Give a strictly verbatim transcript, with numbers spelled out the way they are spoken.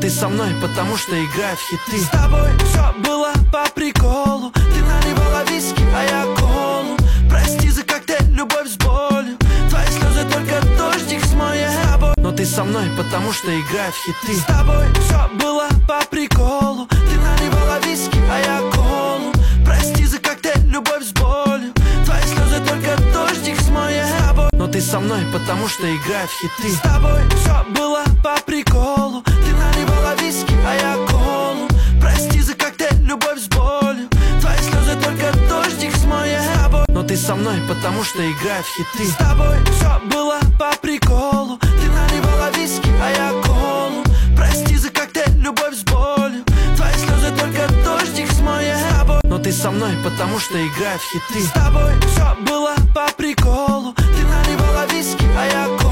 ты со мной, потому что играют хиты. С тобой все было по приколу. Ты наливала виски, а я колу. Прости за коктейль, любовь с болью. Твои слезы только дождик смоет. С тобой, но ты со мной, потому что играют хиты. с тобой все было по приколу. Ты наливала виски, а я колу. Прости за коктейль, любовь с болью. Твои слезы только дождик смоет. С тобой, но ты со мной, потому что играют хиты. с тобой все было по приколу. Ты наливала виски, а я колу. Прости за коктейль, любовь с болью. Твои слезы только дождик смоет. С тобой, но ты со мной, потому что играют хиты. с тобой все было по приколу. Ты наливала виски, а я колу. Прости за коктейль, любовь с болью. Твои слезы только дождик смоет. С тобой, но ты со мной, потому что играют хиты. с тобой все было по приколу. Ты наливала виски, а я колу.